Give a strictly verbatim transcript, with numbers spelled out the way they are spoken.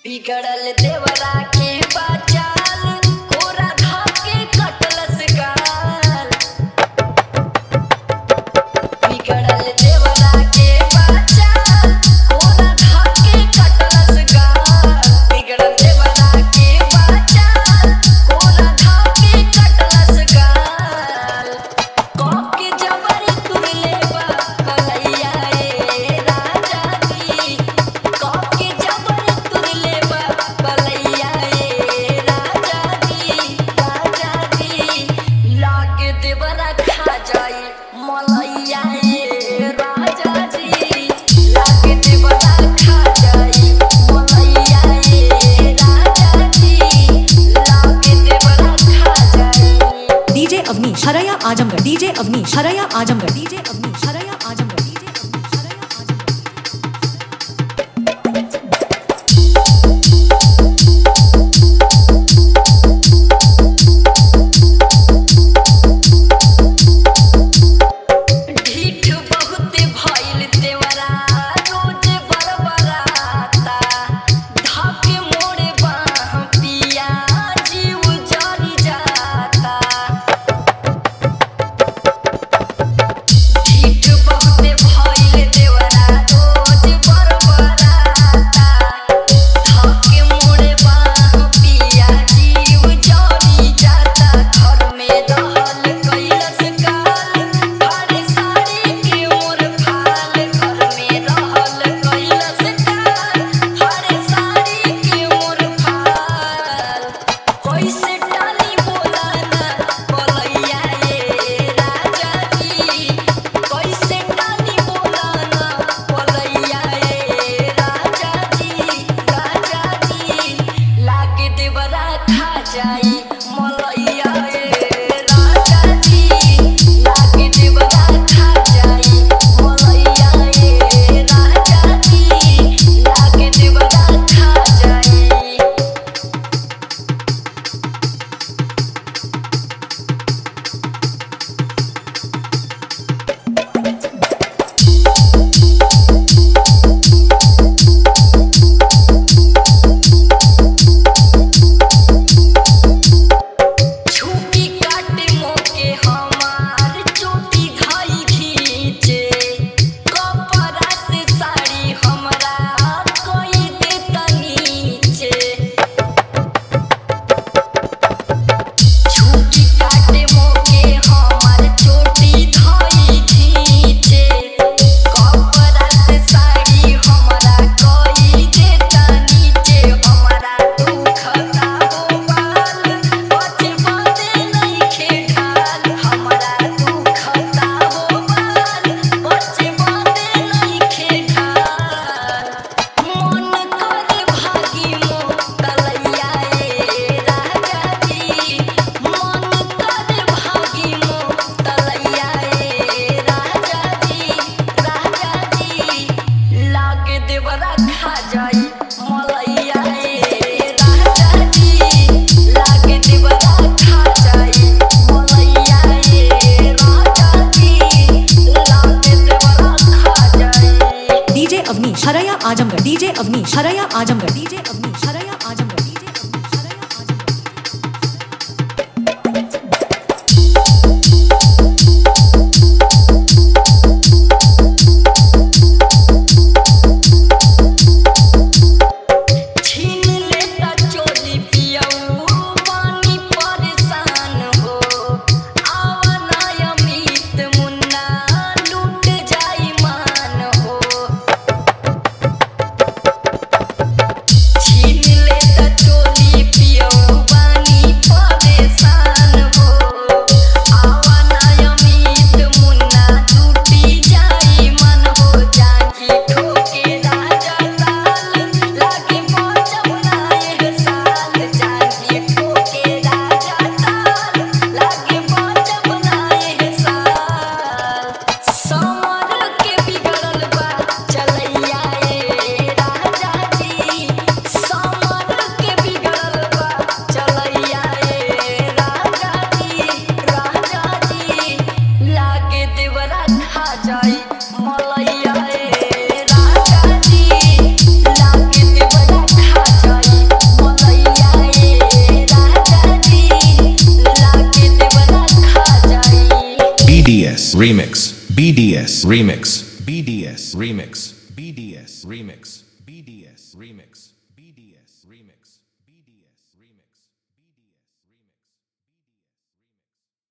बिगड़ल देवरा के बाचाल कोरा धाके कटलस गाल। बिगड़ल देवरा के बाचाल कोरा धाके कटलस गाल। बिगड़ल देवरा के बाचाल कोरा धाके कटलस गाल। कोके जबर तुरले बा कलैया ए राजा दी। कोके जबर तुरले बा कलैया ए राजा दी। राजा दी लागे देवरा खा जाई मलैया ए राजा जी। लागे देवरा खा जाई मलैया ए राजा जी। लागे देवरा खा जाई। डीजे अवनीश हरया आजमगढ़ डीजे अवनीश हरया आजमगढ़ डीजे अवनीश हरया आजमगढ़ डीजे अवनीश हरया आजमगढ़। ढीठ बहुत भइल देवरा रोज बरबराता। धाके मोड़े बाह पिया जीव जरी जाता। ढीठ बहुत भइल देवरा रोज बरबराता। धाके मोड़े बाह पिया जीव जरी जाता। घर में रहल कैलस गाल फाड़े साड़ी के मोर फाल। घर में रहल कैलस गाल फाड़े साड़ी के मोर फाल। कैसे टाली बोला ना कलैया ए राजा जी। कैसे टाली बोला ना कलैया ए राजा जी। राजा जी लागे देवरा खा जाई मलैया ए राजा जी। लागे देवरा खा जाई मलैया ए राजा जी। लागे देवरा खा जाई। छुपी काटे मोके हमार चोटी घाई खींचे। कपड़ा से साड़ी हमरा कोई देता नीचे। छुपी काटे मोके हमार चोटी घाई खींचे। कपड़ा से साड़ी हमरा कोई देता नीचे। हमरा दुखता हो बाल बचे बादे नइखे ढाल। हमरा दुखता हो बाल बचे बादे नइखे ढाल। मन करे भागी मो कलैया ए राजा जी। मन करे भागी मो कलैया ए राजा जी। राजा जी लागे देवरा खा जाई मलैया ए राजा जी। लागे देवरा खा जाई मलैया ए राजा जी। लागे देवरा खा जाई। डीजे अवनीश हरया आजमगढ़ डीजे अवनीश हरया आजमगढ़ डीजे अवनीश हरया आजमगढ़ डीजे अवनीश हरया आजमगढ़। छीन लेता चोली पियऊ पानी परेशान हो। आवा ना अमित मुन्ना लूट जाई मान हो। छीन D S Remix, B D S Remix, B D S Remix, B D S Remix, B D S Remix, B D S Remix.